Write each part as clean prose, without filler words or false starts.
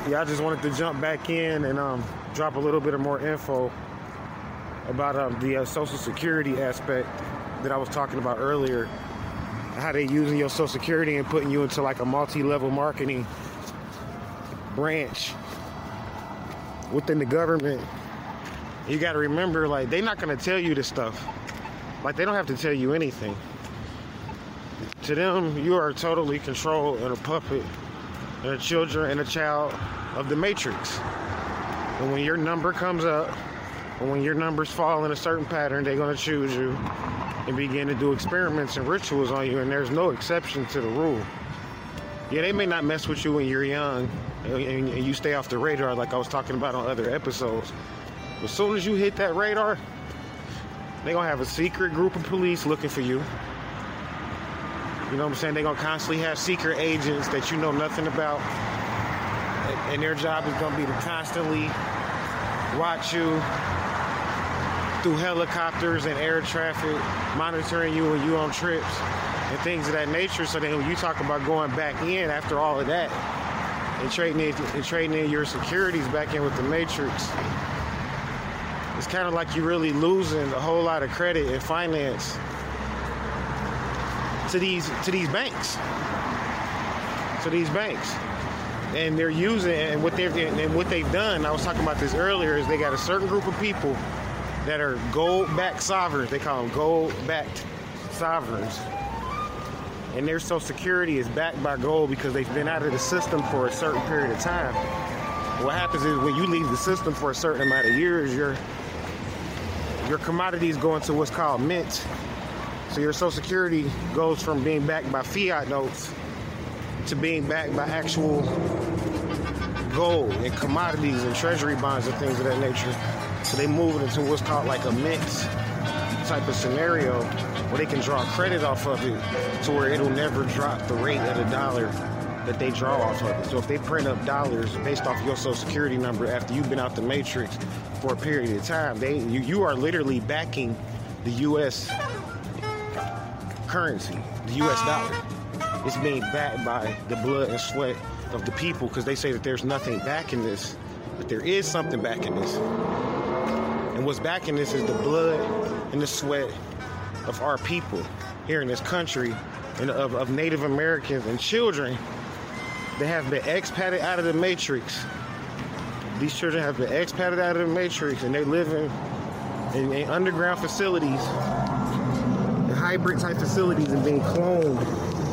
Yeah, I just wanted to jump back in and drop a little bit of more info about the Social Security aspect that I was talking about earlier. How they using your Social Security and putting you into like a multi-level marketing branch within the government. You got to remember, like, they're not going to tell you this stuff. Like, they don't have to tell you anything. To them, you are totally controlled and a puppet and a child of the Matrix. And when your number comes up, and when your numbers fall in a certain pattern, they're going to choose you and begin to do experiments and rituals on you, and there's no exception to the rule. Yeah, they may not mess with you when you're young and you stay off the radar like I was talking about on other episodes. But as soon as you hit that radar, they're going to have a secret group of police looking for you. You know what I'm saying? They're going to constantly have secret agents that you know nothing about. And their job is going to be to constantly watch you through helicopters and air traffic, monitoring you when you on trips and things of that nature. So then when you talk about going back in after all of that and trading in your securities back in with the Matrix, it's kind of like you're really losing a whole lot of credit and finance to these banks. And they're using, and what they've done, I was talking about this earlier, is they got a certain group of people that are gold-backed sovereigns. They call them gold-backed sovereigns. And their Social Security is backed by gold because they've been out of the system for a certain period of time. What happens is when you leave the system for a certain amount of years, your commodities go into what's called mint. So your Social Security goes from being backed by fiat notes to being backed by actual gold and commodities and treasury bonds and things of that nature. So they move it into what's called like a mint type of scenario where they can draw credit off of it to where it'll never drop the rate of the dollar that they draw off of it. So if they print up dollars based off your Social Security number after you've been out the Matrix for a period of time, you are literally backing the U.S. currency, the U.S. dollar. It's being backed by the blood and sweat of the people because they say that there's nothing backing this, but there is something backing this. And what's backing this is the blood and the sweat of our people here in this country and of Native Americans and children that have been expatriated out of the Matrix. These children have been expatriated out of the Matrix and they live in underground facilities, in hybrid type facilities, and being cloned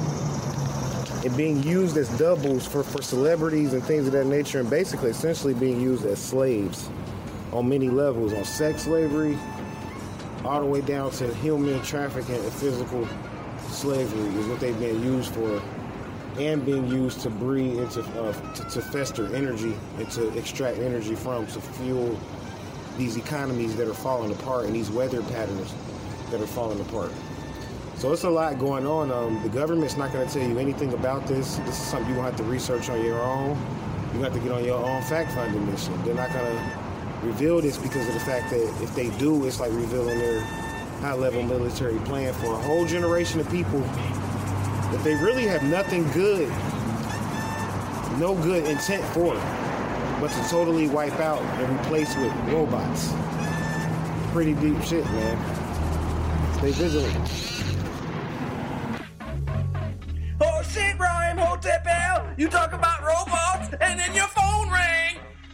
and being used as doubles for celebrities and things of that nature, and basically essentially being used as slaves on many levels, on sex slavery all the way down to human trafficking and physical slavery is what they've been used for, and being used to breed and to fester energy and to extract energy from, to fuel these economies that are falling apart and these weather patterns that are falling apart. So it's a lot going on. The government's not going to tell you anything about this. This is something you're going to have to research on your own. You have to get on your own fact-finding mission. They're not going to reveal this because of the fact that if they do, it's like revealing their high-level military plan for a whole generation of people that they really have nothing good, no good intent for, but to totally wipe out and replace with robots. Pretty deep shit, man. Stay vigilant. Oh shit, Rhyme Hotep, you talk about robots and then your phone rang.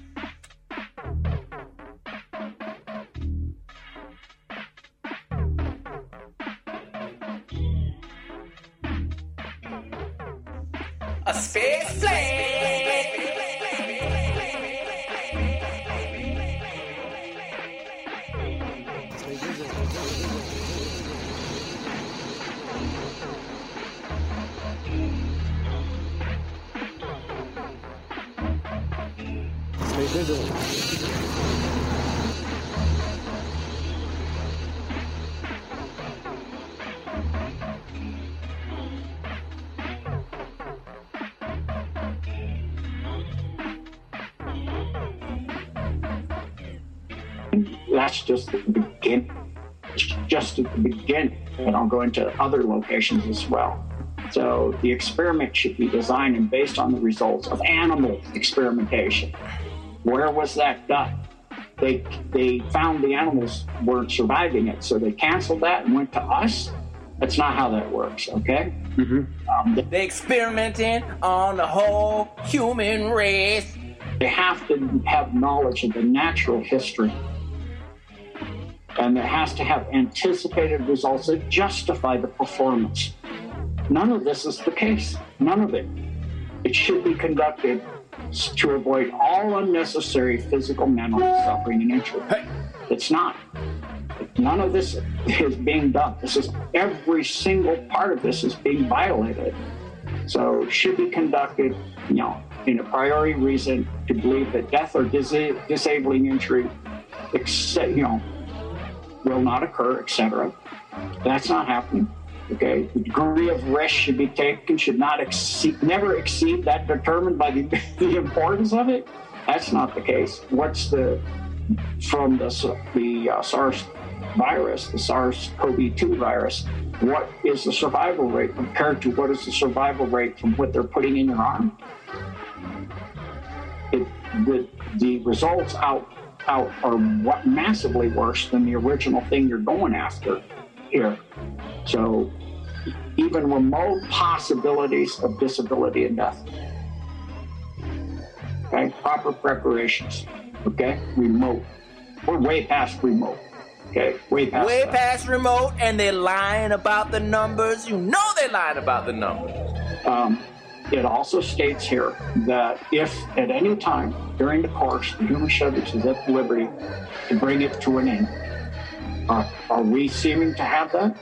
A space flame. Stay vigilant. That's just the beginning. Just at the beginning, and I'll go into other locations as well. So the experiment should be designed and based on the results of animal experimentation. Where was that done? They found the animals weren't surviving it, so they canceled that and went to us. That's not how that works, okay? They experimenting on the whole human race. They have to have knowledge of the natural history. And there has to have anticipated results that justify the performance. None of this is the case. None of it. It should be conducted to avoid all unnecessary physical, mental suffering and injury. It's not. None of this is being done. Every single part of this is being violated. So it should be conducted, in a priori reason to believe that death or disabling injury, will not occur, etc. That's not happening. Okay, the degree of risk should be taken, should not never exceed that determined by the importance of it. That's not the case. From the SARS virus, the SARS-CoV-2 virus, what is the survival rate compared to what is the survival rate from what they're putting in your arm? The results out are massively worse than the original thing you're going after here. So even remote possibilities of disability and death. Okay, proper preparations. Okay, remote. We're way past remote. Okay, way past remote, and they're lying about the numbers. You know they're lying about the numbers. It also states here that if at any time during the course the human subject is at liberty to bring it to an end, are we seeming to have that?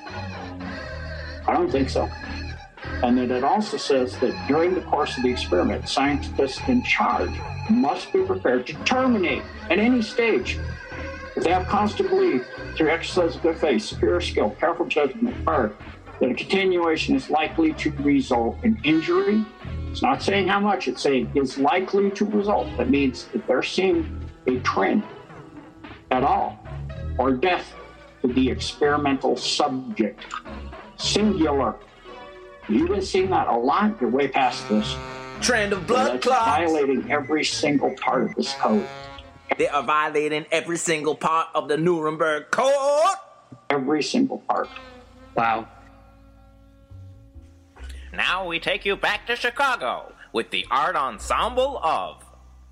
I don't think so. And then it also says that during the course of the experiment, scientists in charge must be prepared to terminate at any stage if they have cause to believe through exercise of good faith, superior skill, careful judgment, art, that a continuation is likely to result in injury. It's not saying how much, it's saying is likely to result. That means if they're seeing a trend at all, or death to the experimental subject. Singular. You've been seeing that a lot. You're way past this. Trend of blood clots. Violating every single part of this code. They are violating every single part of the Nuremberg Code. Every single part. Wow. Now we take you back to Chicago with the art ensemble of...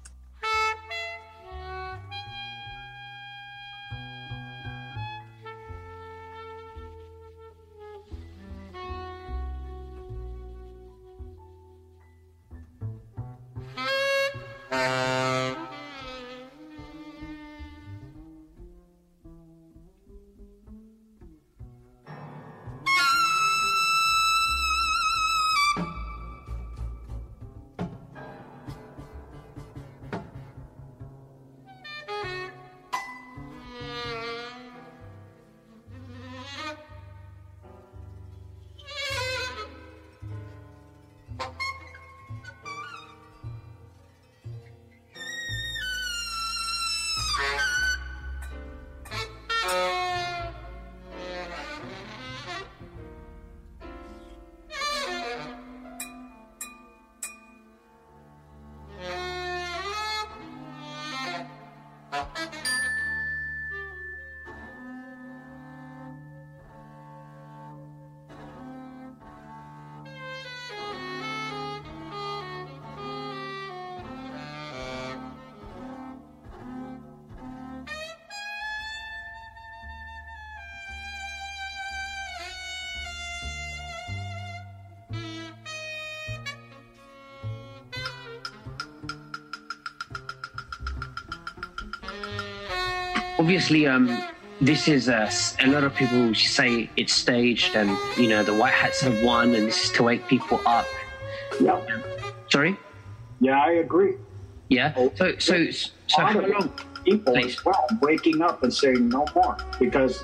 Obviously, this is a lot of people say it's staged, and the white hats have won, and this is to wake people up. Yep. Sorry. Yeah, I agree. Yeah. So how long? People as well waking up and saying no more, because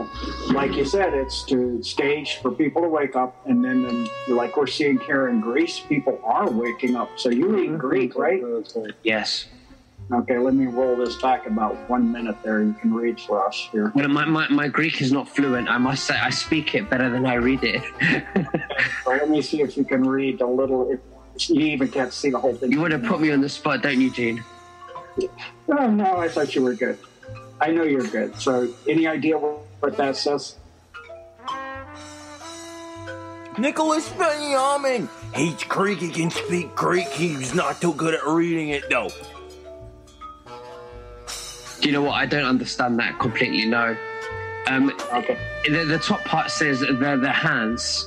like you said, it's to stage for people to wake up, and then like we're seeing here in Greece, people are waking up. So you read Greek, right? Yes. Okay, let me roll this back about 1 minute there. You can read for us here. Well, my Greek is not fluent. I must say I speak it better than I read it. So let me see if you can read a little. If you even can't see the whole thing. You want to put me on the spot, don't you, Gene? Oh, no, I thought you were good. I know you're good. So any idea what that says? Nicholas Benjamin hates Greek. He can speak Greek. He's not too good at reading it, though. Do you know what? I don't understand that completely, no. Okay. The top part says they're the hands,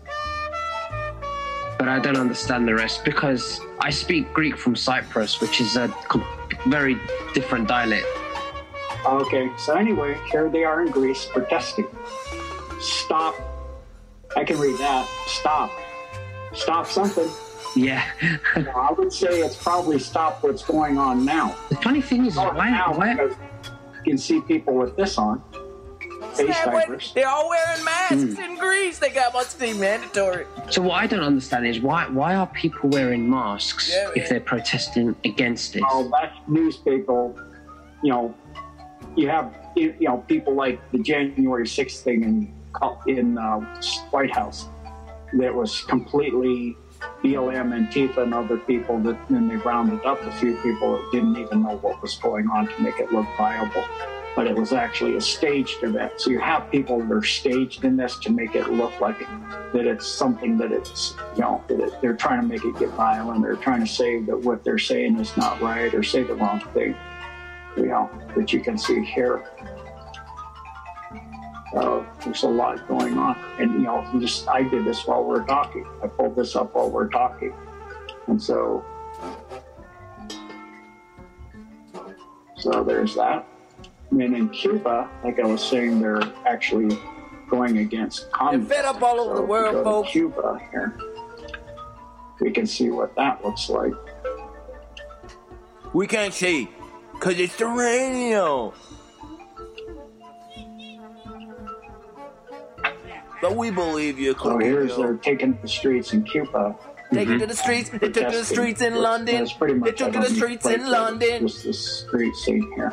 but I don't understand the rest because I speak Greek from Cyprus, which is a very different dialect. Okay, so anyway, here they are in Greece protesting. Stop. I can read that. Stop. Stop something. Yeah. I would say it's probably stop what's going on now. The funny thing is, why? You can see people with this on. Face diapers. They're all wearing masks in Greece. They must be mandatory. So what I don't understand is why are people wearing masks if they're protesting against it? Oh, that's newspaper. You have people like the January 6th thing in White House that was completely BLM, Antifa, and other people that then they rounded up a few people that didn't even know what was going on to make it look viable. But it was actually a staged event. So you have people that are staged in this to make it look like that it's something that it's, they're trying to make it get violent. They're trying to say that what they're saying is not right or say the wrong thing, that you can see here. There's a lot going on. And, I did this while we're talking. I pulled this up while we're talking. And so there's that. And then in Cuba, like I was saying, they're actually going against communism. They're fed up all over the world, folks. Cuba here. We can see what that looks like. We can't see, because it's the radio. But we believe you. So they're taking the streets in Cuba. Take it to the streets. They took to the streets in London. They took to the streets in London. Just the street scene here.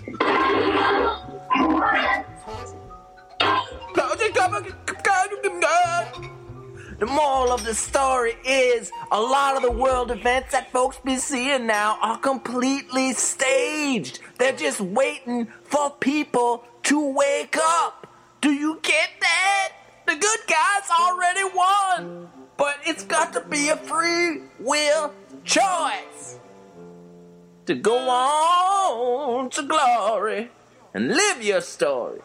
The moral of the story is a lot of the world events that folks be seeing now are completely staged. They're just waiting for people to wake up. Do you get that? The good guys already won. But it's got to be a free will choice to go on to glory and live your story.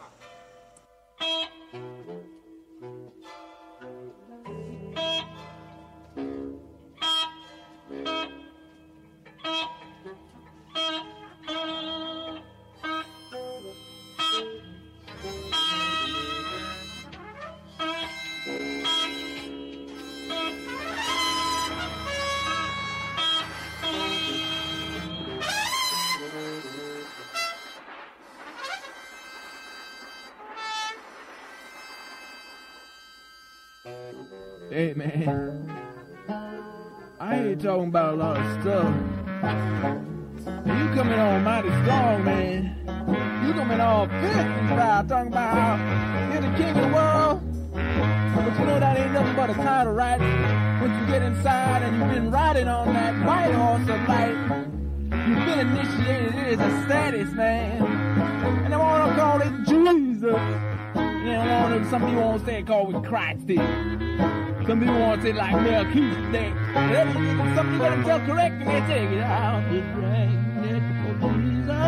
Hey man, I ain't talking about a lot of stuff. You coming on mighty strong, man. You coming all fifth and proud, talking about how you're the king of the world. But you know that ain't nothing but a title, right? Once you get inside and you've been riding on that white horse of life, you've been initiated into status, man. And I want to call it Jesus. Some people want to say it called with Christ here. Some people want to say like Melchizedek. Some people got to tell correct and they take it out the dragnet for Jesus.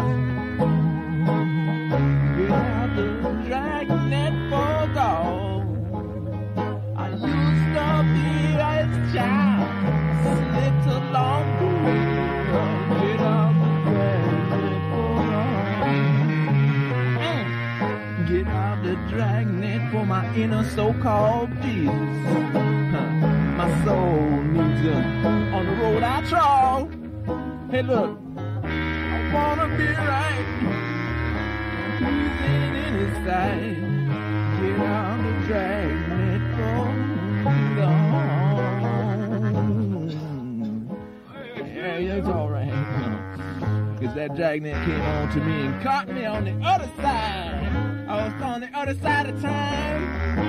Get out the dragnet for God. I used to be a child, slipped along the way. Get out the dragnet for God. Get out the dragnet for my inner so-called Jesus. My soul needs him on the road I trod. Hey, look, I wanna be right. Who's in his sight? Get out the dragnet for God. Yeah, it's all right. Cause that dragnet came on to me and caught me on the other side. I was on the other side of time.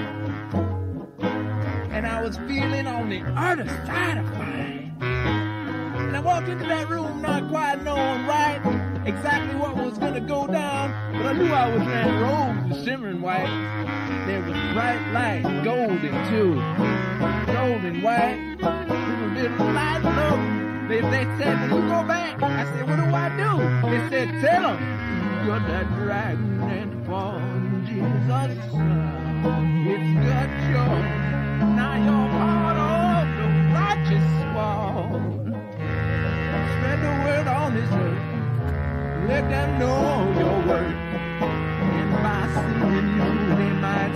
And I was feeling on the other side of mine. And I walked into that room not quite knowing right exactly what was gonna go down, but I knew I was wearing robes, shimmering white. There was bright light, golden too, golden white, little light look. They said, when you go back, I said, what do I do? They said, tell them you're the dragnet from Jesus. It's got your, now you're part of the righteous squad. Spread the word on this earth. Let them know your work. And by seeing you, they might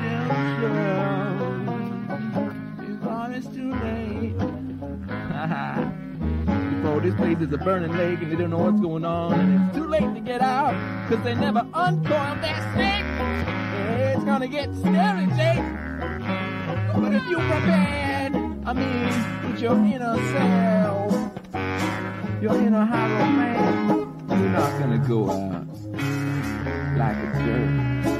see themselves. Before it's too late. Before this place is a burning lake and they don't know what's going on. And it's too late to get out, cause they never uncoiled that snake. It's gonna get scary, Jake. But if you're prepared, I mean, with your inner self, your inner hollow man, you're not gonna go out like a jerk.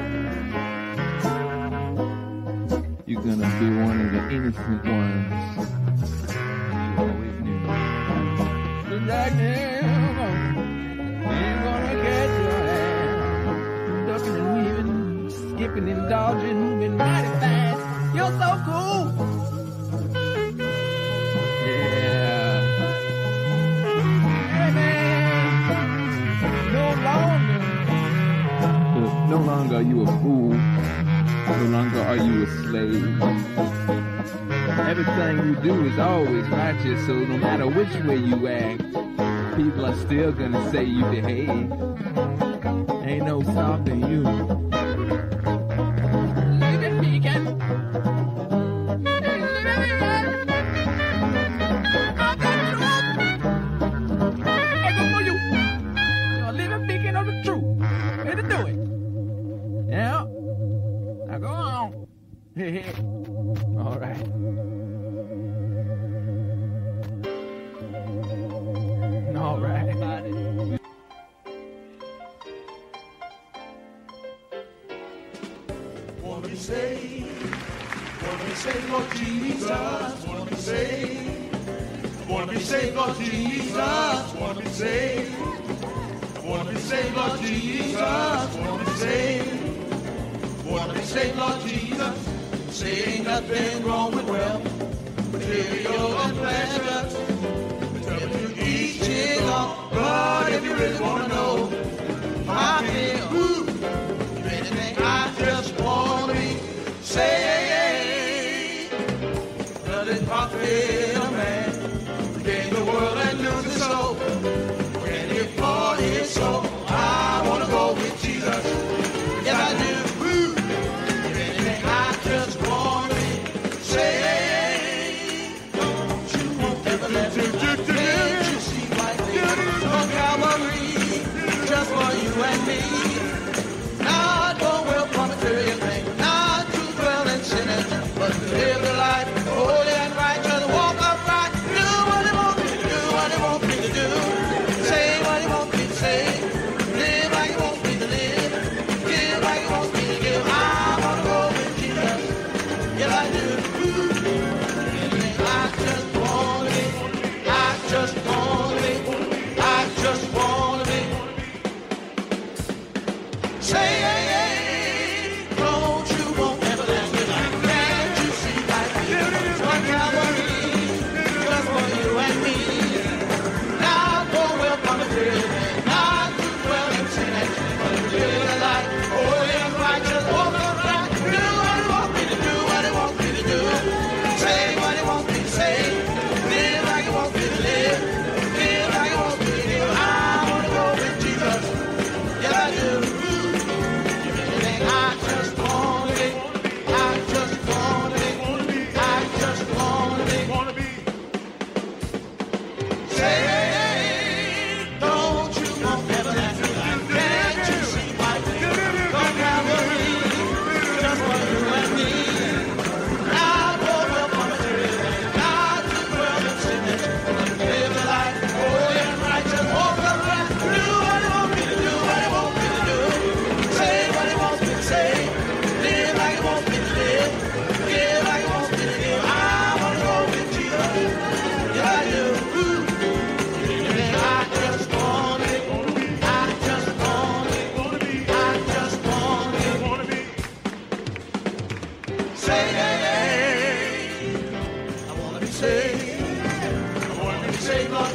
You're gonna be one of the innocent ones you always knew. The dragnet, ain't gonna get your ass. Ducking and weaving, skipping and dodging, moving mighty fast. You're so cool. No longer are you a fool. No longer are you a slave. Everything you do is always righteous, so no matter which way you act, people are still gonna say you behave. Ain't no stopping you. Living vegan. You're living vegan of the truth. Way to do it. Yeah. Now go on. All right. All right. Wanna be saved, Lord Jesus. Wanna be saved, Lord Jesus. Wanna be saved, Lord Jesus. Wanna be saved. Wanna be saved, Lord Jesus. Say ain't nothing wrong with wealth, material and pleasure. Tell you each is all, but if you really wanna know how I feel, if anything, I just wanna be saved. Doesn't profit a man to gain the world and lose his soul. When he for his soul, I wanna go with Jesus. Yes, I do. Don't you ever let me down. Can't you see right there on Calvary?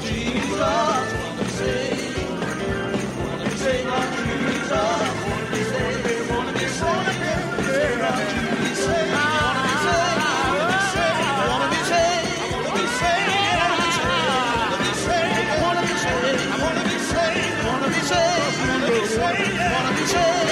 Jesus. Wanna be saved. Wanna be saved, Lord Jesus. Wanna be saved. Wanna be saved. Wanna be saved, Lord Jesus. Wanna be saved. Wanna be saved. Wanna be saved. Wanna be saved. Wanna be saved. Wanna be saved. Wanna be saved. Wanna be saved. Wanna be saved.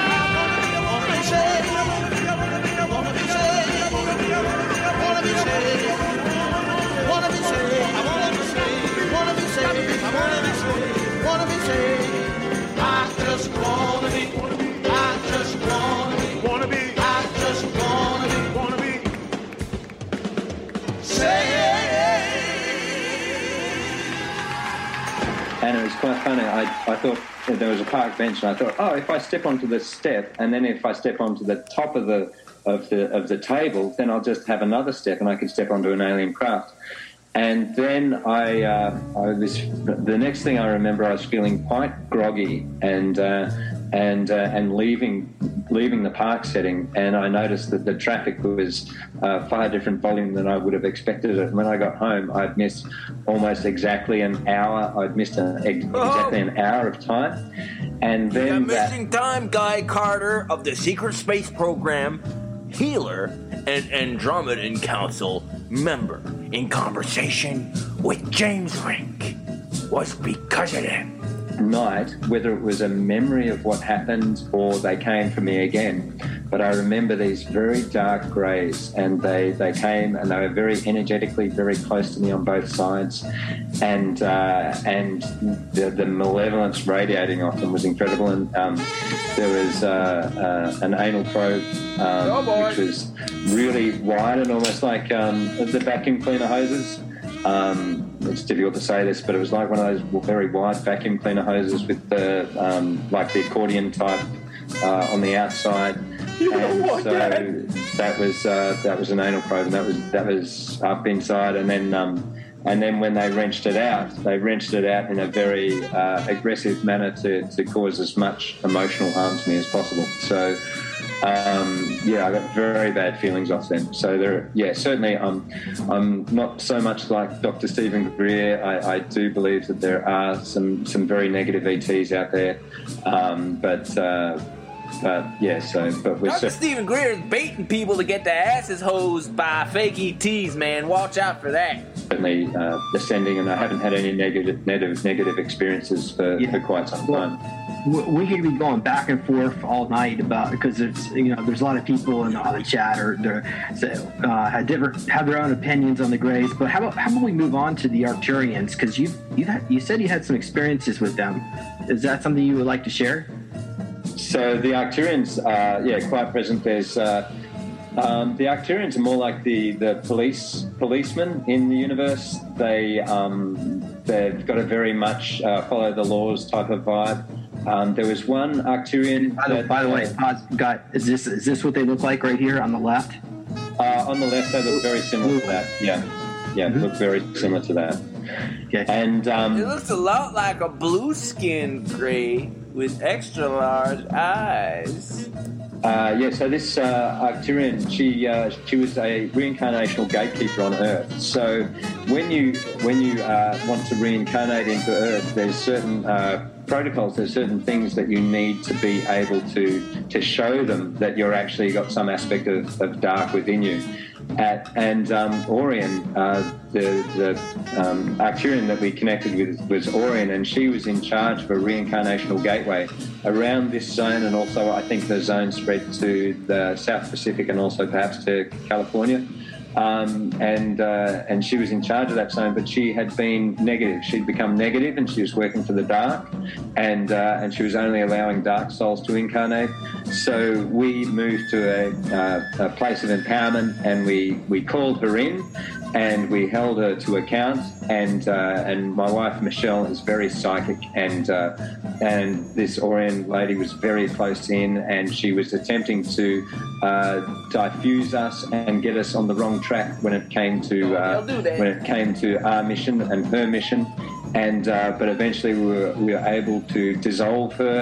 And it was quite funny. I thought there was a park bench, and I thought, oh, if I step onto the step, and then if I step onto the top of the table, then I'll just have another step, and I can step onto an alien craft. And then the next thing I remember, I was feeling quite groggy and leaving the park setting, and I noticed that the traffic was far different volume than I would have expected it. When I got home, I'd missed almost exactly an hour. I'd missed exactly an hour of time. And then missing time, Guy Carter of the Secret Space Program, healer and Andromedan Council member, in conversation with James Rink, was because of them. Night, whether it was a memory of what happened or they came for me again, but I remember these very dark greys, and they came and they were very energetically very close to me on both sides, and the malevolence radiating off them was incredible. And there was an anal probe which was really wide and almost like the vacuum cleaner hoses. It's difficult to say this, but it was like one of those very wide vacuum cleaner hoses with the like the accordion type on the outside. That was an anal probe, and that was up inside. And then when they wrenched it out in a very aggressive manner to cause as much emotional harm to me as possible. So. I got very bad feelings off them. So certainly I'm not so much like Dr. Stephen Greer. I do believe that there are some very negative ETs out there. But Dr. Stephen Greer is baiting people to get their asses hosed by fake ETs, man. Watch out for that. Certainly ascending, and I haven't had any negative experiences for quite some time. We could be going back and forth all night because it's there's a lot of people in the chat have their own opinions on the Greys. But how about we move on to the Arcturians, because you said you had some experiences with them. Is that something you would like to share? So the Arcturians, quite present. There's the Arcturians are more like the policemen in the universe. They've got a very much follow the laws type of vibe. There was one Arcturian. By the way, Guy, is this what they look like right here on the left? On the left, they look very similar to that. Yeah, look very similar to that. Okay. And it looks a lot like a blue-skinned Grey with extra large eyes. So this Arcturian, she was a reincarnational gatekeeper on Earth. So when you want to reincarnate into Earth, there's certain protocols, there's certain things that you need to be able to show them that you're actually got some aspect of dark within you. And Orion, the Arcturian that we connected with was Orion, and she was in charge of a reincarnational gateway around this zone, and also I think the zone spread to the South Pacific and also perhaps to California. And she was in charge of that zone, but she had been negative. She'd become negative, and she was working for the dark, and she was only allowing dark souls to incarnate. So we moved to a place of empowerment, and we called her in, and we held her to account. And my wife Michelle is very psychic, and this Orion lady was very close in, and she was attempting to diffuse us and get us on the wrong track when it came to our mission and her mission. And but eventually we were able to dissolve her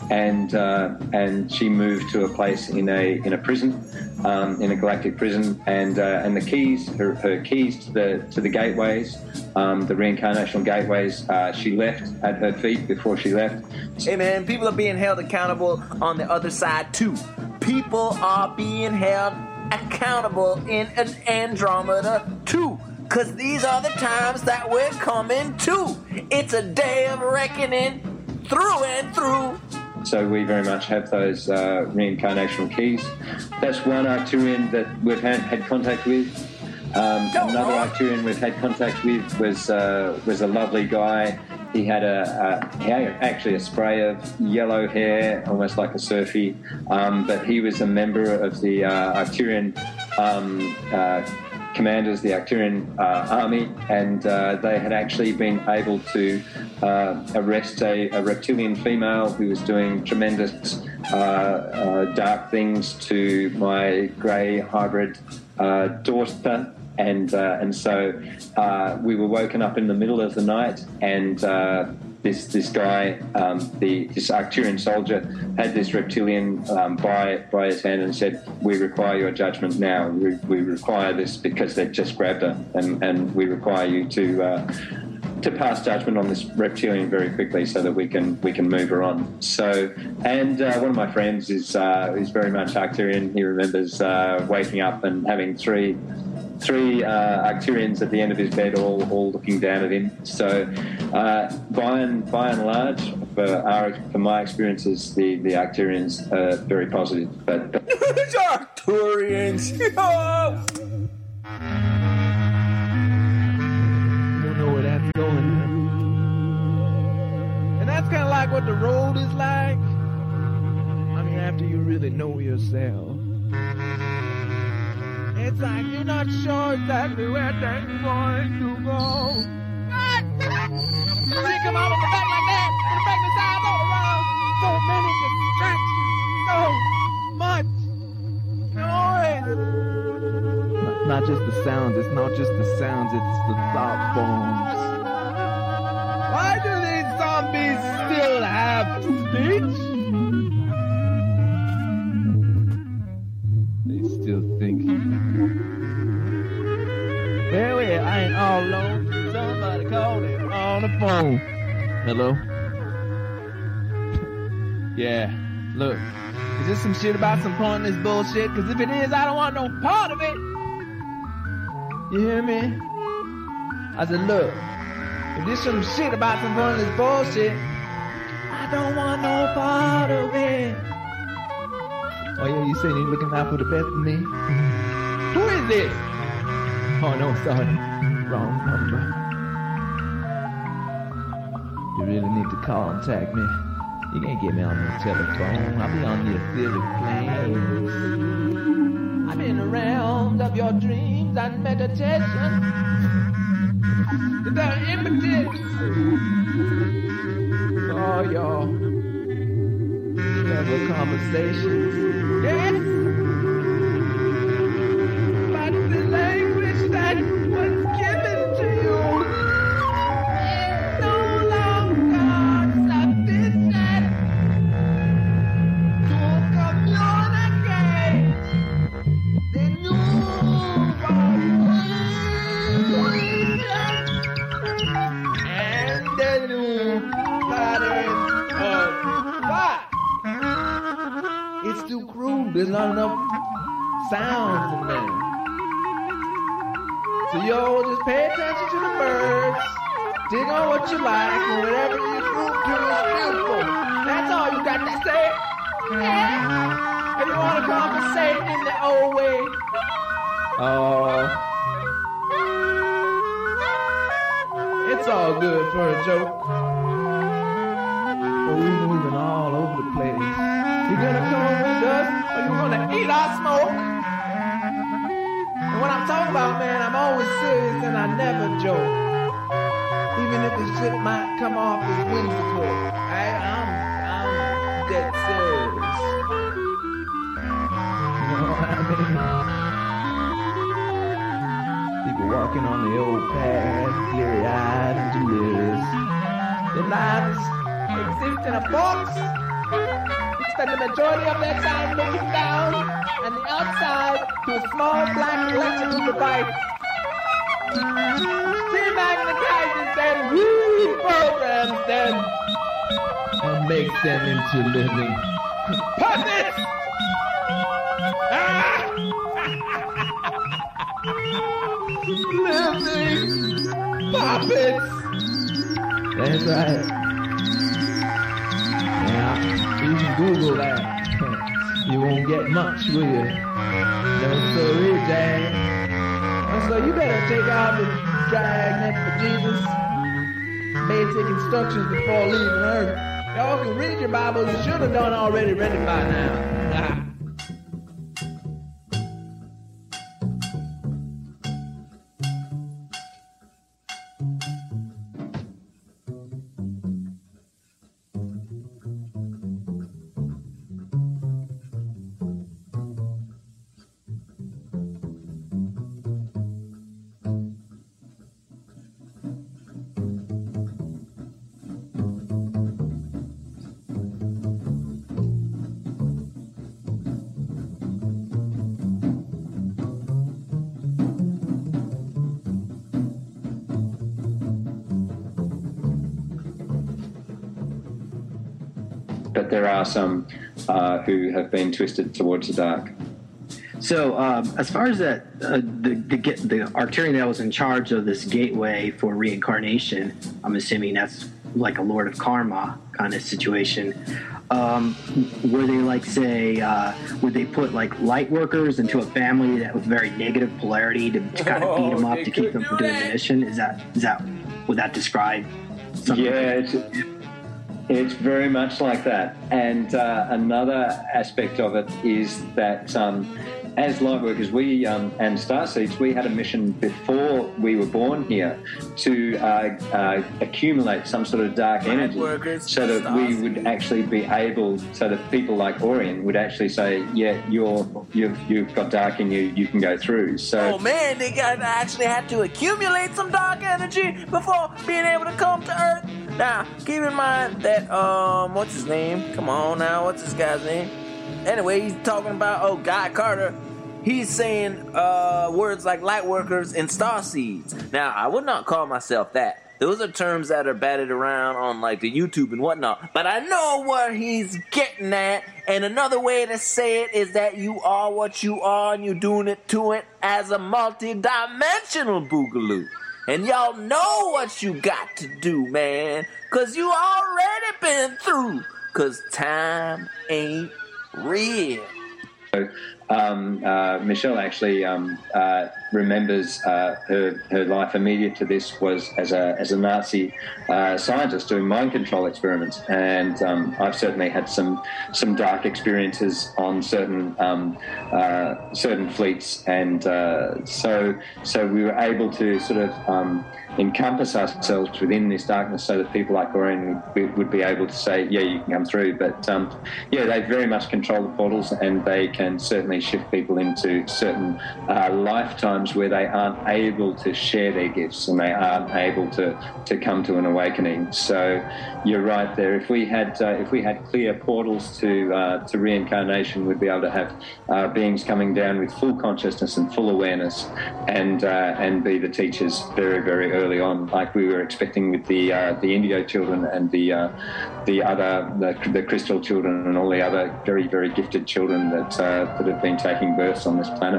and she moved to a place in a prison, in a galactic prison, and the keys, her keys to the gateways, the reincarnational gateways, she left at her feet before she left. Hey man, people are being held accountable on the other side too. People are being held accountable in an Andromeda too. Cause these are the times that we're coming to. It's a day of reckoning through and through. So we very much have those reincarnational keys. That's one Arcturian that we've had contact with. Another Arcturian we've had contact with was a lovely guy. He had actually a spray of yellow hair, almost like a surfy. But he was a member of the Arcturian commanders, the Arcturian army, and they had actually been able to arrest a reptilian female who was doing tremendous dark things to my grey hybrid daughter. And so we were woken up in the middle of the night, and this guy, this Arcturian soldier, had this reptilian by his hand and said, "We require your judgment now. We require this because they've just grabbed her, and we require you to pass judgment on this reptilian very quickly so that we can move her on." So, and one of my friends is very much Arcturian. He remembers waking up and having three Arcturians at the end of his bed, all looking down at him. So, by and large, for my experiences, the Arcturians are very positive. But Arcturians, You don't know where that's going. And that's kind of like what the road is like. I mean, after you really know yourself. It's like you're not sure exactly where things going to go. They come out on the back like that, and break the sides all around. So many distractions, so much noise. Not just the sounds, it's not just the sounds, it's the thought forms. Why do these zombies still have speech? They still think. Well, I ain't all alone. Somebody called it on the phone. Hello? Yeah, look. Is this some shit about some pointless bullshit? Cause if it is, I don't want no part of it. You hear me? I said, look. If this some shit about some pointless bullshit, I don't want no part of it. Oh yeah, you say you're looking out for the best of me? Who is this? Oh no, sorry. Wrong number. You really need to contact me. You can't get me on the telephone. I'll be on the etheric planes. I'm in the realms of your dreams and meditation. The very impetus. Oh, your clever conversations. Yes? But the language that was given to you is no longer sufficient to communicate the new and the new pattern of thought. It's too crude. There's not enough sounds in there. So yo, just pay attention to the birds. Dig on what you like, and whatever you group to is beautiful. That's all you got to say. Yeah. If you want to conversate in the old way. It's all good for a joke. But we're moving all over the place. You gonna come with us, or you gonna eat our smoke? And when I'm talking about, man, I'm always serious and I never joke. Even if the shit might come off as whimsical, I'm dead serious. You know what I mean? People walking on the old path, teary-eyed and delirious. Their lives exist in a box, He spent the majority of their time looking down on the outside to a small black electrical device. Demagnetizes them, reprograms them, and makes them into living puppets! Living puppets! That's right. Yeah, you can Google that. You won't get much, will you? No siree, Dad. And so you better take out the dragnet for Jesus. Basic instructions before leaving Earth. Y'all can read your Bible. You should have done already read it by now. But there are some who have been twisted towards the dark. So, as far as that, the Arcturian that was in charge of this gateway for reincarnation, I'm assuming that's like a Lord of Karma kind of situation. Were they like, say, would they put like light workers into a family that was very negative polarity to kind of beat them up to keep them from doing the mission? Is that would that describe something? Yeah, it's very much like that. And another aspect of it is that as lightworkers, we and starseeds, we had a mission before we were born here to accumulate some sort of dark energy, so that we would actually be able, so that people like Orion would actually say, yeah, you've got dark in you, you can go through. So, oh man, they actually had to accumulate some dark energy before being able to come to Earth. Now, keep in mind that what's his name? Come on now, what's this guy's name? Anyway, he's talking about Guy Carter. He's saying words like light workers and star seeds. Now, I would not call myself that. Those are terms that are batted around on like the YouTube and whatnot. But I know what he's getting at. And another way to say it is that you are what you are and you're doing it to it as a multi-dimensional boogaloo. And y'all know what you got to do, man. Cause you already been through. Cause time ain't real. Michelle actually remembers her life immediate to this was as a Nazi scientist doing mind control experiments, and I've certainly had some dark experiences on certain fleets, and so we were able to sort of encompass ourselves within this darkness, so that people like Orion would be able to say, yeah, you can come through. But they very much control the portals, and they can certainly shift people into certain lifetimes where they aren't able to share their gifts and they aren't able to come to an awakening. So you're right there. If we had clear portals to reincarnation, we'd be able to have beings coming down with full consciousness and full awareness, and be the teachers very, very early on, like we were expecting with the Indigo children and the Crystal children and all the other very, very gifted children that have been taking births on this planet.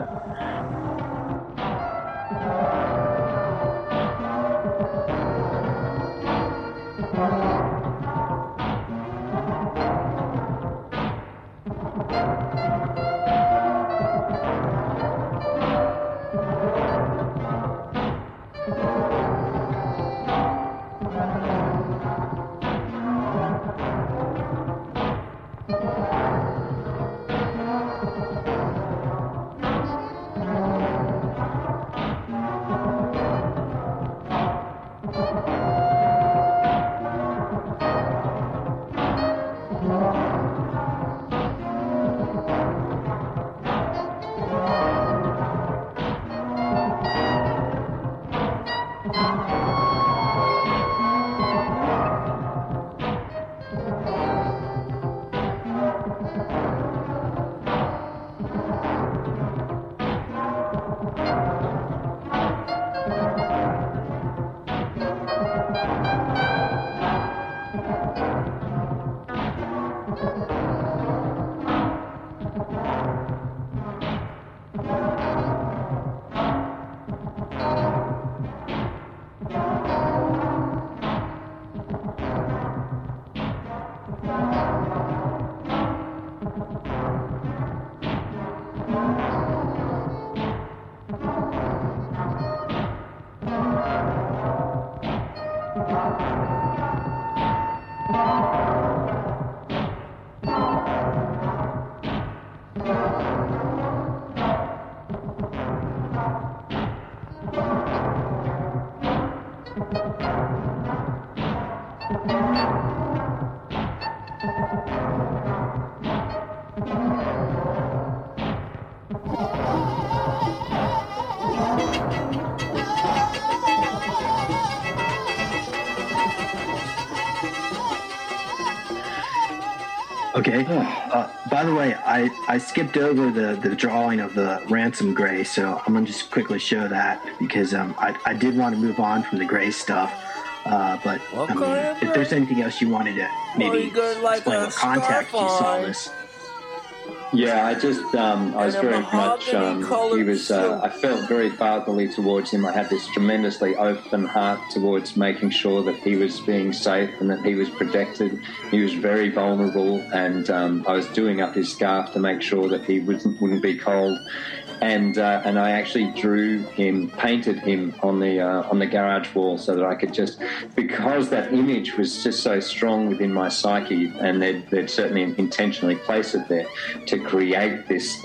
Okay. By the way, I skipped over the drawing of the ransom gray, so I'm going to just quickly show that because I did want to move on from the gray stuff. But I mean, if there's anything else you wanted to maybe explain what context you saw this. Yeah, I was very much, he was, I felt very fatherly towards him. I had this tremendously open heart towards making sure that he was being safe and that he was protected. He was very vulnerable, and I was doing up his scarf to make sure that he wouldn't be cold. And I actually painted him on the garage wall so that I could because that image was just so strong within my psyche, and they'd certainly intentionally placed it there to create this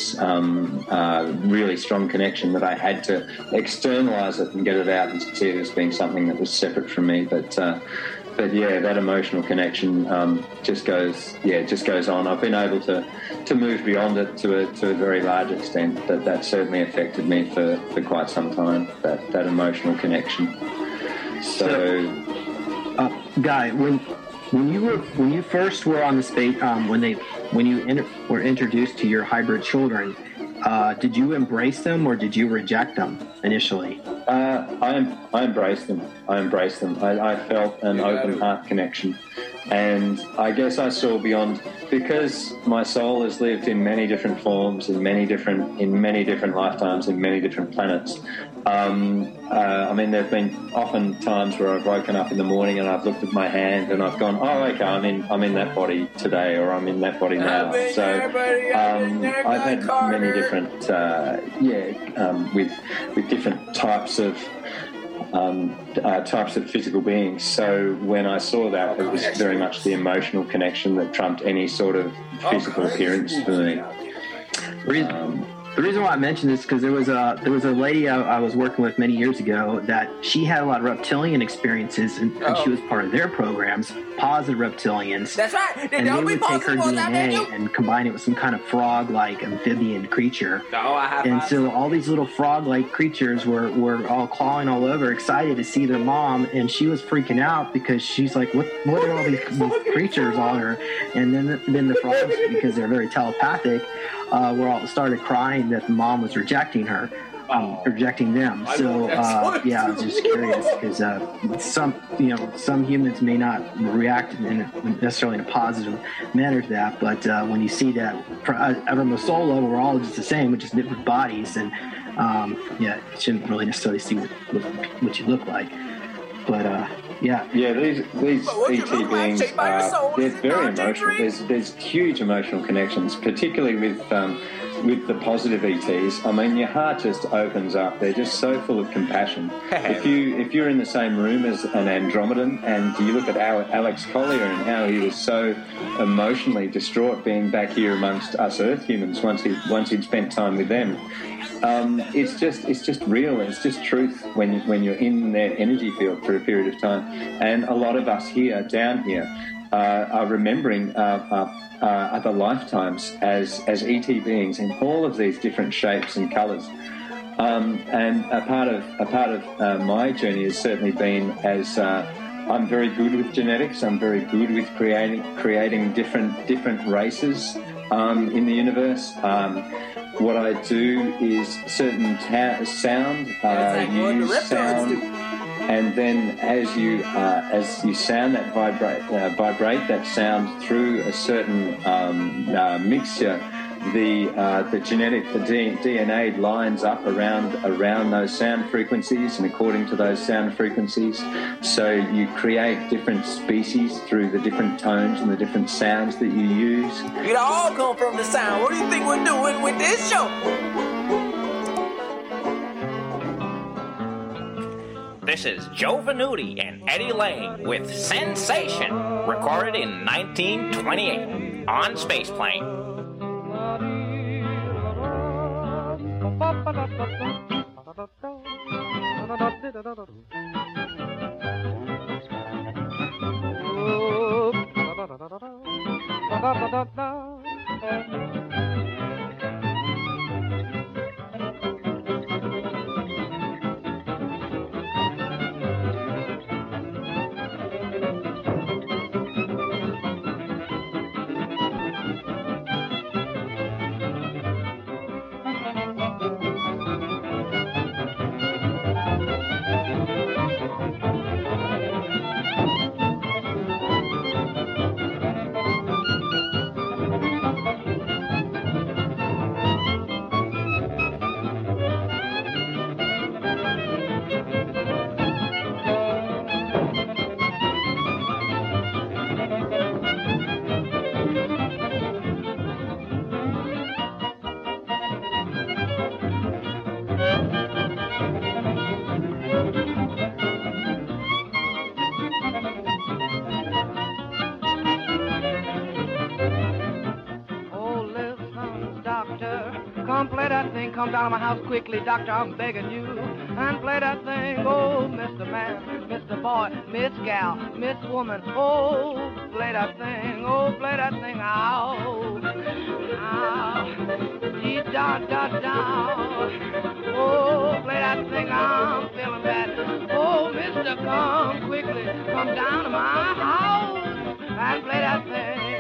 really strong connection that I had to externalize it and get it out and see it as being something that was separate from me. But yeah, that emotional connection just goes on. I've been able to move beyond it to a very large extent. That certainly affected me for quite some time. That emotional connection. So, Guy, when you first were on the space, when you were introduced to your hybrid children, did you embrace them or did you reject them initially? I embraced them. I felt an open heart connection, and I guess I saw beyond, because my soul has lived in many different forms, in many different lifetimes, in many different planets. I mean, there have been often times where I've woken up in the morning and I've looked at my hand and I've gone, oh, okay, I'm in that body today, or I'm in that body now. So I've had many different, with different types of physical beings. So when I saw that, it was very much the emotional connection that trumped any sort of physical appearance for me. The reason why I mentioned this is because there was a lady I was working with many years ago that she had a lot of reptilian experiences, and she was part of their programs, positive reptilians. That's right. And they would take her DNA and combine it with some kind of frog-like amphibian creature. And so all these little frog-like creatures were all clawing all over, excited to see their mom, and she was freaking out because she's like, what are all these creatures on her? And then the frogs, because they're very telepathic, were all started crying that the mom was rejecting her, rejecting them. So I was just curious because some humans may not react necessarily in a positive manner to that, but when you see that from a soul level, we're all just the same, with just different bodies, and you shouldn't really necessarily see what you look like. But these ET beings they're very emotional. There's huge emotional connections, particularly with the positive ETs. I mean, your heart just opens up. They're just so full of compassion. If you're in the same room as an Andromedan and you look at Alex Collier and how he was so emotionally distraught being back here amongst us Earth humans once he'd spent time with them. It's just real. It's just truth when you're in their energy field for a period of time. And a lot of us down here, are remembering other lifetimes as ET beings in all of these different shapes and colours. And a part of my journey has certainly been as I'm very good with genetics. I'm very good with creating different races in the universe. What I do is certain sound, use sound, and then as you sound that vibrate that sound through a certain mixture, the DNA lines up around those sound frequencies and according to those sound frequencies. So you create different species through the different tones and the different sounds that you use. It all come from the sound. What do you think we're doing with this show? This is Joe Venuti and Eddie Lang with Sensation, recorded in 1928 on Spaceplane. Come down to my house quickly, doctor, I'm begging you. And play that thing, oh, Mr. Man, Mr. Boy, Miss Gal, Miss Woman. Oh, play that thing, oh, play that thing, ow. Ow, dee-da-da-da. Oh, play that thing, I'm feeling bad. Oh, mister, come quickly, come down to my house and play that thing.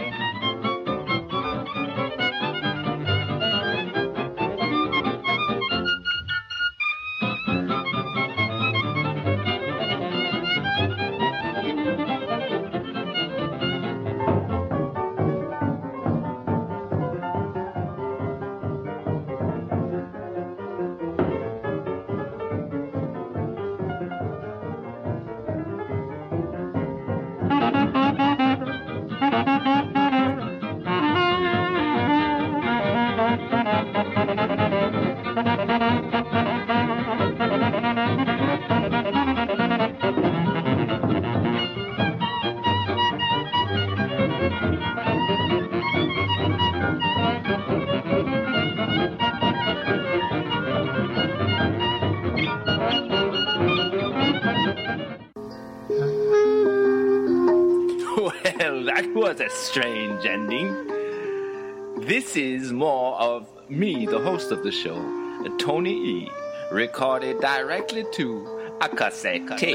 Well, that was a strange ending. This is more of me, the host of the show, Tony E., recorded directly to a cassette tape.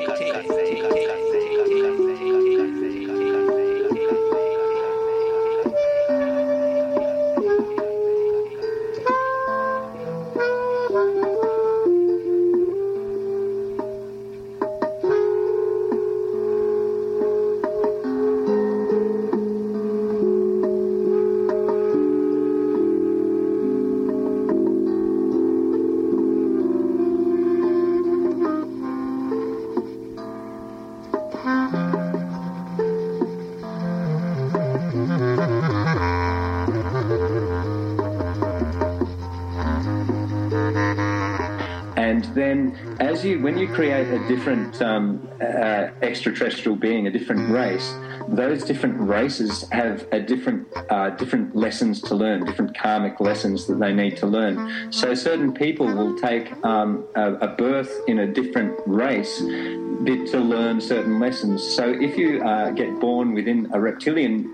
When you create a different extraterrestrial being, a different race, those different races have a different lessons to learn, different karmic lessons that they need to learn. So certain people will take a birth in a different race to learn certain lessons. So if you get born within a reptilian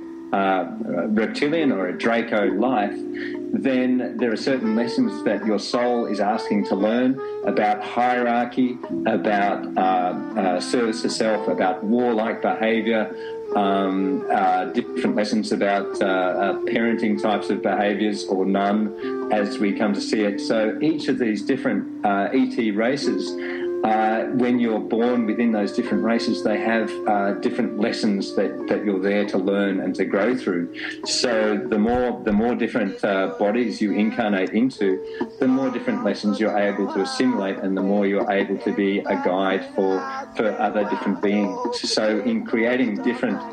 or a Draco life, then there are certain lessons that your soul is asking to learn about hierarchy, about service to self, about warlike behavior, different lessons about parenting types of behaviors or none, as we come to see it. So each of these different ET races, when you're born within those different races, they have different lessons that you're there to learn and to grow through. So the more different bodies you incarnate into, the more different lessons you're able to assimilate, and the more you're able to be a guide for other different beings. So in creating different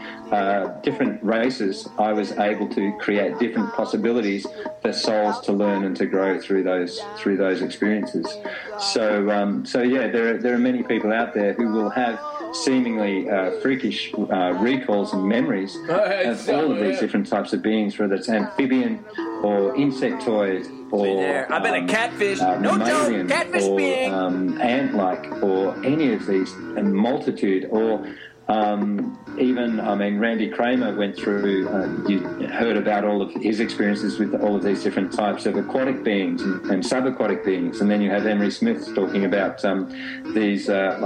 races, I was able to create different possibilities for souls to learn and to grow through those experiences. So yeah, there are many people out there who will have seemingly freakish recalls and memories of all of these different types of beings, whether it's amphibian or insectoid or I've been a catfish, no joke, catfish or being ant-like, or any of these, a multitude, or Randy Kramer went through, you heard about all of his experiences with all of these different types of aquatic beings and subaquatic beings. And then you have Emery Smith talking about these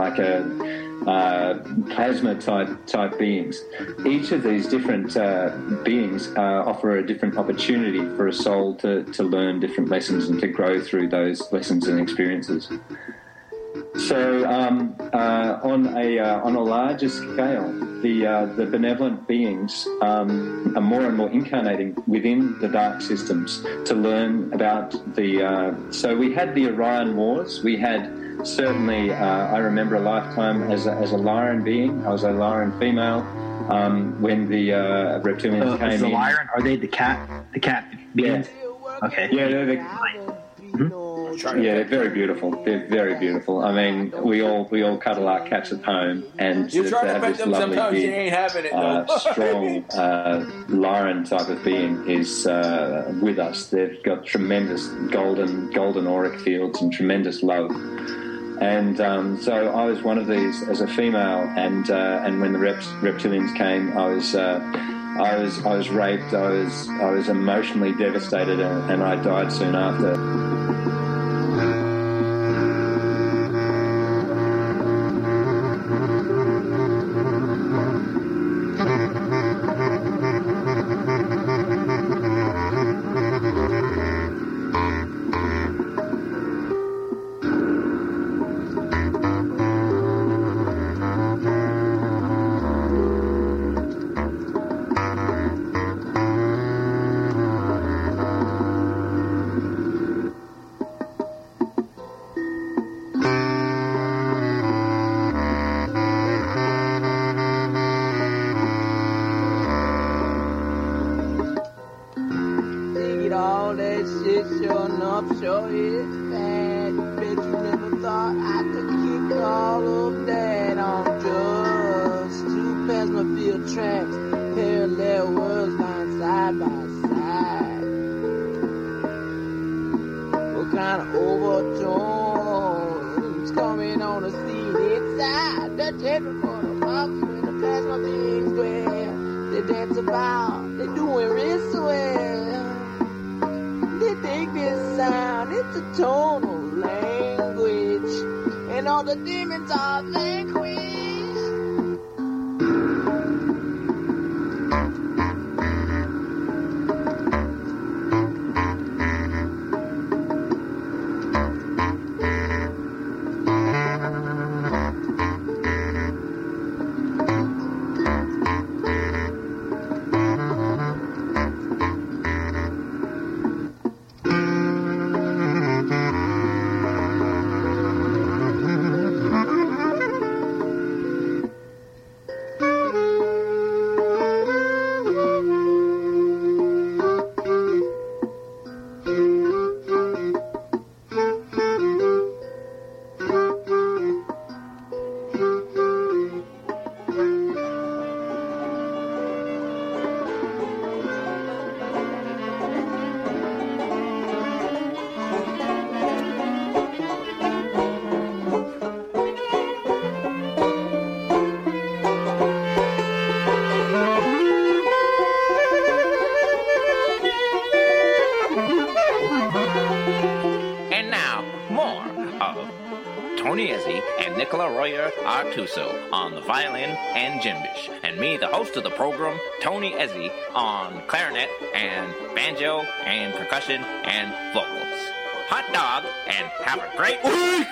plasma type beings. Each of these different beings offer a different opportunity for a soul to learn different lessons and to grow through those lessons and experiences. So on a larger scale, the benevolent beings are more and more incarnating within the dark systems to learn about so we had the Orion Wars. We had certainly, I remember a lifetime as a Lyran being. I was a Lyran female when the reptilians came in. Lyran, are they the cat beings? Yeah. Okay. Yeah, they're Yeah, they're very beautiful. They're very beautiful. I mean, we all cuddle our cats at home, and you try to have pet this them lovely, sometimes, big, you ain't having it, though. strong Lyran type of being is with us. They've got tremendous golden auric fields and tremendous love. And so I was one of these as a female, and when the reptilians came, I was raped. I was emotionally devastated, and I died soon after. On the violin and djembe, and me, the host of the program, Tony Ezzy, on clarinet and banjo and percussion and vocals. Hot dog, and have a great week!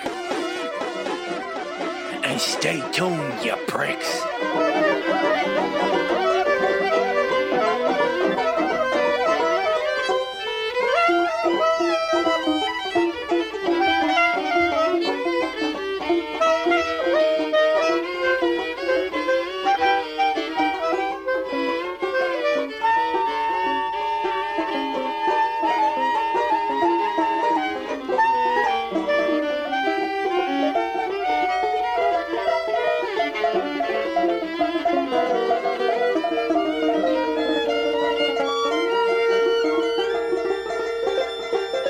And stay tuned, you pricks!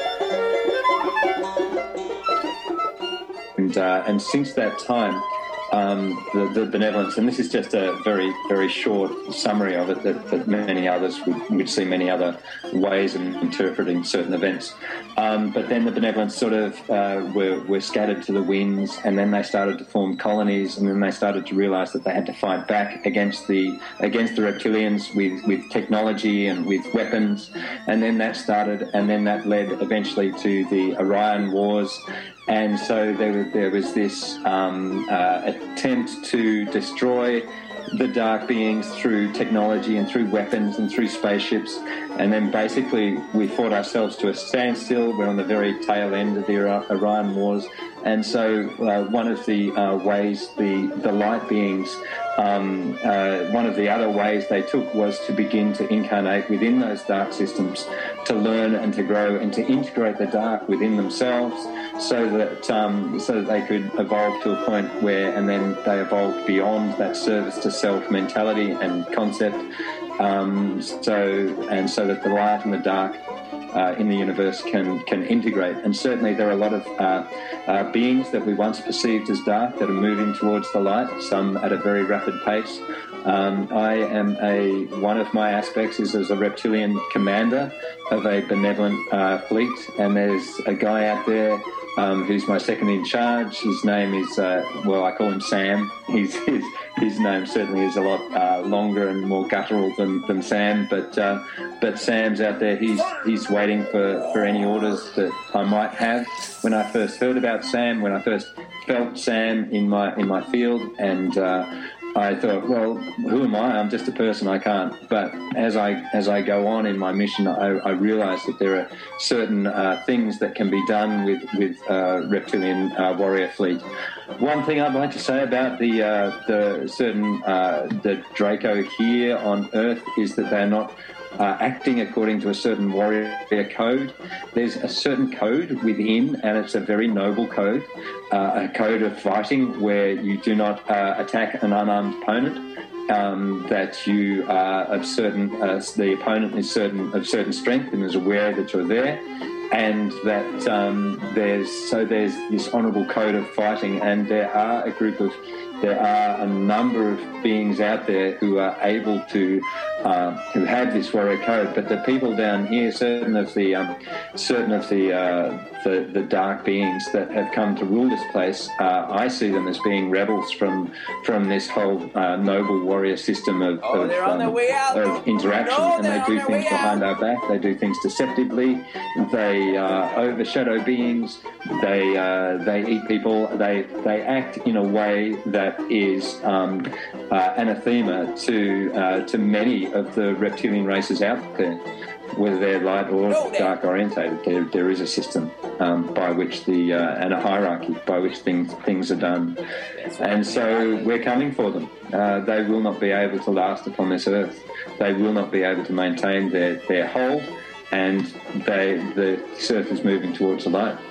And since that time, the benevolence, and this is just a very, very short summary of it, that many others would see many other ways of interpreting certain events. But then the benevolence sort of were scattered to the winds, and then they started to form colonies, and then they started to realise that they had to fight back against the reptilians with technology and with weapons, and then that started, and then that led eventually to the Orion Wars. And so there was this attempt to destroy the dark beings through technology and through weapons and through spaceships. And then basically we fought ourselves to a standstill. We're on the very tail end of the Orion Wars. And so one of the ways the light beings, one of the other ways they took was to begin to incarnate within those dark systems, to learn and to grow and to integrate the dark within themselves, so that they could evolve to a point where, and then they evolved beyond that service to self mentality and concept, so that the light and the dark in the universe can integrate. And certainly there are a lot of beings that we once perceived as dark that are moving towards the light, some at a very rapid pace. One of my aspects is as a reptilian commander of a benevolent fleet, and there's a guy out there who's my second in charge. His name is, I call him Sam. His name certainly is a lot longer and more guttural than Sam, but Sam's out there. He's waiting for any orders that I might have. When I first heard about Sam, when I first felt Sam in my field, and I thought, well, who am I? I'm just a person. I can't. But as I go on in my mission, I realise that there are certain things that can be done with reptilian warrior fleet. One thing I'd like to say about the Draco here on Earth is that they're not acting according to a certain warrior code. There's a certain code within, and it's a very noble code, a code of fighting where you do not attack an unarmed opponent, that you are of certain, the opponent is of certain strength and is aware that you're there, and that there's this honourable code of fighting, and there are a number of beings out there who are able to, who have this warrior code. But the people down here, certain of the dark beings that have come to rule this place, I see them as being rebels from this whole noble warrior system of interaction, and they do things behind our back. They do things deceptively. They overshadow beings. They eat people. They act in a way that is anathema to many of the reptilian races out there, whether they're light or dark orientated. There is a system by which and a hierarchy by which things are done, and so we're coming for them. They will not be able to last upon this earth. They will not be able to maintain their hold, and the earth is moving towards the light.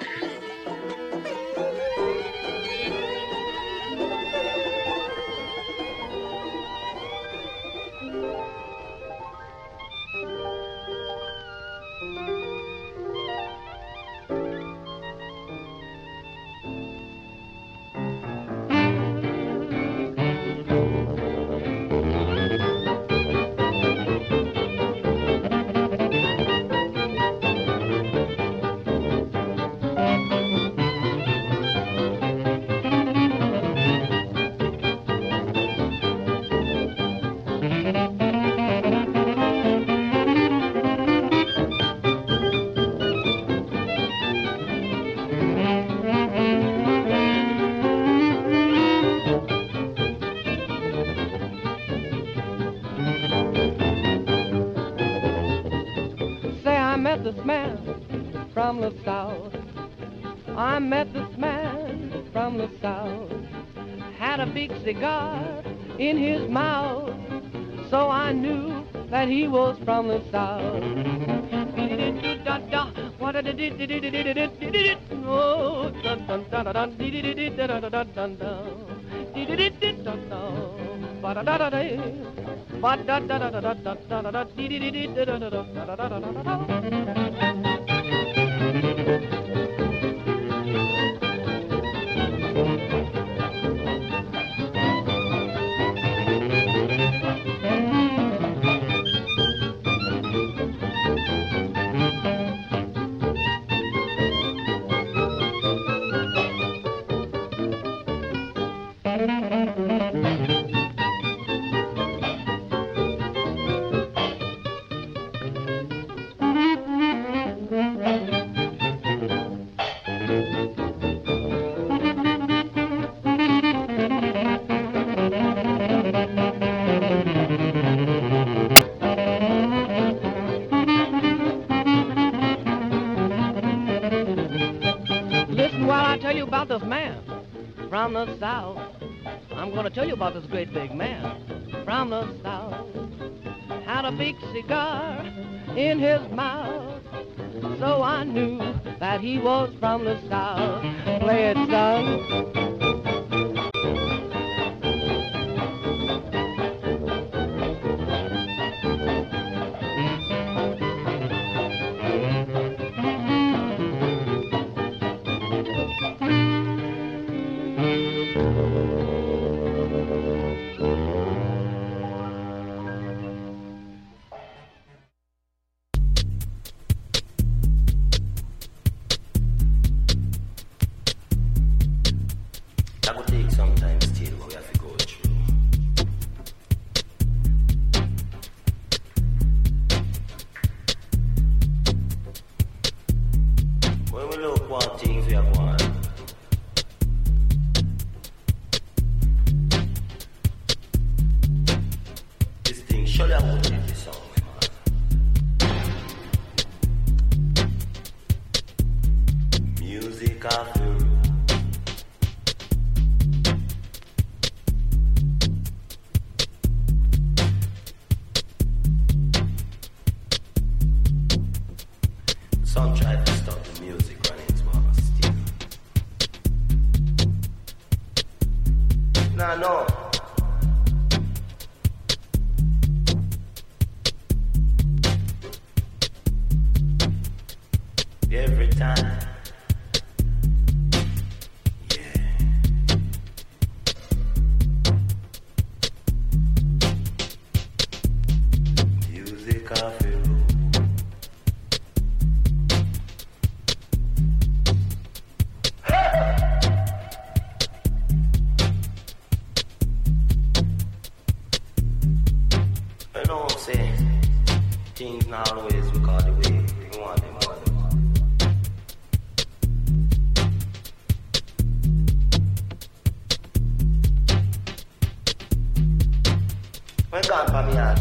Cigar in his mouth, so I knew that he was from the south. this man from the South. I'm going to tell you about this great big man from the South. Had a big cigar in his mouth, so I knew that he was from the South. Play it, son.